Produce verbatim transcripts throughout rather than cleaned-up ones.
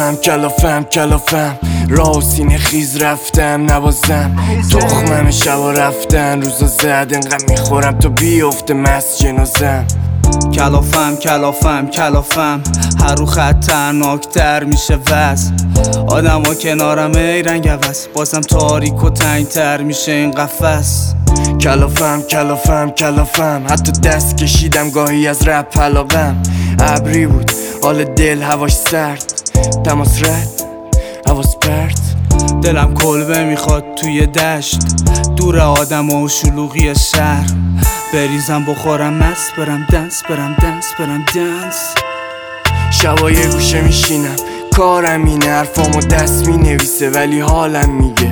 کلافم کلافم کلافم راه و سینه خیز رفتم نوازم تخمم شبا رفتن روزا زد انقدر میخورم تا بیفته مست جنازم. کلافم کلافم کلافم هر رو خطرناکتر میشه وز آدم ها کنارم ای رنگ عوض بازم تاریک و تنگتر میشه این قفس. کلافم کلافم کلافم حتی دست کشیدم گاهی از رپ علاقم. ابری بود حال دل هواش سرد تماس رد حواس پرت. دلم کلبه میخواد توی دشت دور آدم و شلوغی شهر بریزم بخورم مست برم دنس برم دنس برم دنس. شبا یه گوشه میشینم کارم اینه حرفامو دست مینویسه ولی حالم میگه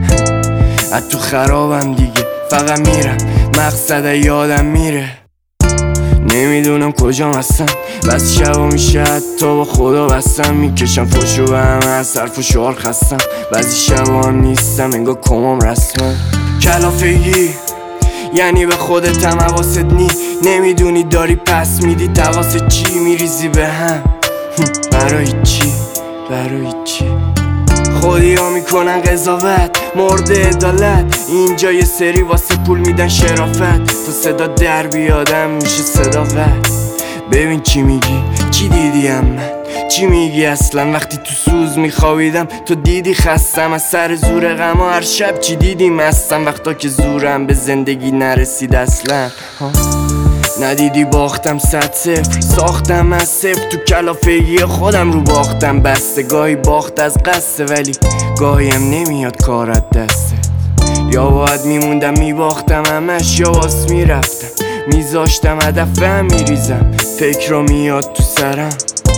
از تو خرابم دیگه فقط میرم مقصد یادم میره. نمیدونم کجام هستم بس شبا میشه حتی با خدا بستم میکشم فشو به همه از صرف و شعار خستم بعضی شبا هم نیستم انگار کمام رسمم. کلافگی یعنی به خودت هم حواست نی نمیدونی داری پس میدی تواست چی میریزی به هم برای چی برای چی خودی ها میکنن قضاوت مورد عدالت اینجا یه سری واسه پول میدن شرافت تا صدا در بیادم میشه صداقت. ببین چی میگی چی دیدیم من چی میگی اصلا وقتی تو سوز میخوابیدم تو دیدی خستم از سر زور غم و هر شب چی دیدی مستم وقتا که زورم به زندگی نرسید اصلا ندیدی باختم صد صفر ساختم از صفر تو کلافگی خودم رو باختم بسته گاهی باخت از قصه ولی گاهی هم نمیاد کارت دسته یا باید میموندم میباختم همش یا واس میرفتم میذاشتم هدف هم میریزم فکر رو میاد تو سرم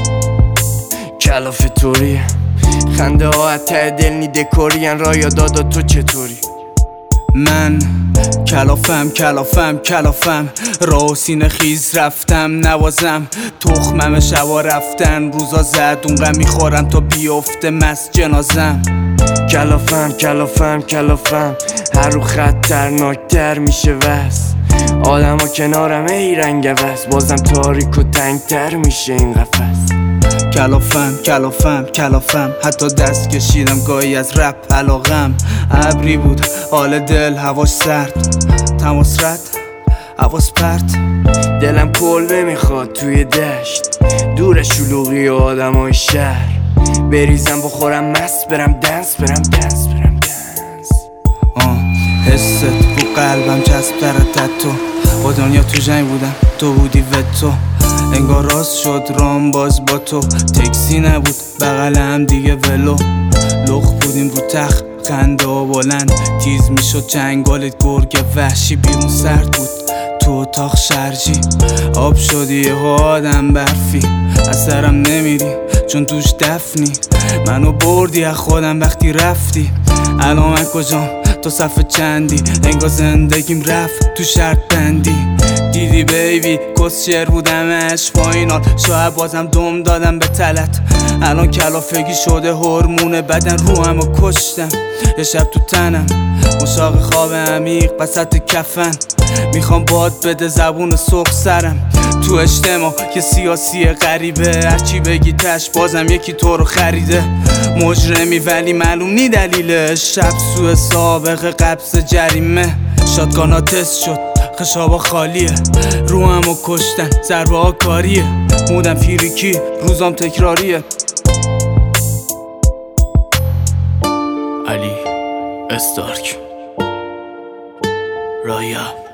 کلافه طوریم خنده ها حتی دل نی دکورین را یا دادا تو چطوری. من کلافم کلافم کلافم راه و سینه خیز رفتم نوازم تخمم شبا رفتن روزا زد اونقدر میخورم تا بیفته مست جنازم. کلافم کلافم کلافم هر رو خطرناکتر میشه وز آدم ها کنارم ای رنگ عوض بازم تاریک و تنگتر میشه این قفس. کلافم کلافم کلافم حتی دست کشیدم گاهی از رپ علاقم. ابری بود حال دل هواش سرد تماس رد حواس پرت. دلم کلبه میخواد توی دشت دور شلوغی و آدم های شهر بریزم بخورم مست برم دنس برم دنس برم دنس. آه حست رو قلبم چسب ترتت تو با دنیا تو جنگ بودم تو بودی و تو انگار راست شد رام باز با تو تکسی نبود بغل هم دیگه ولو لخ بودیم رو تخت خنده و بلند تیز میشد چنگالت گرگ وحشی بیرون سرد بود تو اتاق شرجی آب شدی یه آدم برفی از سرم نمیری چون توش دفنی منو بردی از خودم وقتی رفتی الان من کجام تو صفحه چندی انگار زندگیم رفت تو شرط بندی دیدی بیبی کس شعر بودمش فاینال شاید بازم دم دادم به تلت الان کلافگی شده هورمون بدن رو همو کشتم یه شب تو تنم مشاق خواب عمیق وسط کفن میخوام باد بده زبون سرخ سرم تو اجتماع یه سیاسی غریبه هرچی بگی تش بازم یکی تو رو خریده مجرمی ولی معلوم نی دلیلش شب سوء سابق قبض جریمه شاتگانا تست شد خشابا خالیه رو همو کشتن ضربه ها کاریه مودم فیریکی روزام تکراریه. علی استارک رایا